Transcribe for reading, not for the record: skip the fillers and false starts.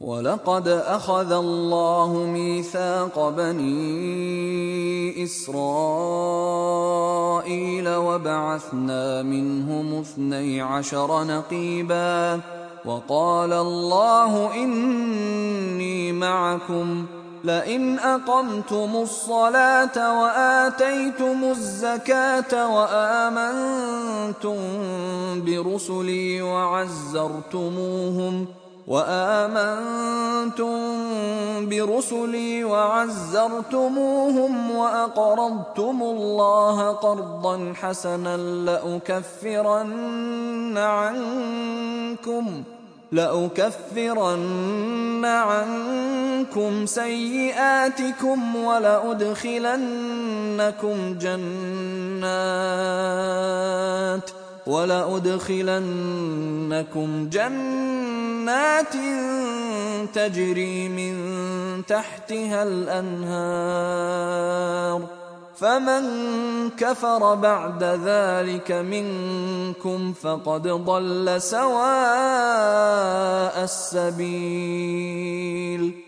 ولقد أخذ الله ميثاق بني إسرائيل وبعثنا منهم 12 نقيبا وقال الله إني معكم لئن أقمتم الصلاة وآتيتم الزكاة وآمنتم برسلي وعزرتموهم وأقرضتم الله قرضا حسنا لأكفرن عنكم سيئاتكم ولأدخلنكم جنات تجري من تحتها الأنهار فمن كفر بعد ذلك منكم فقد ضل سواء السبيل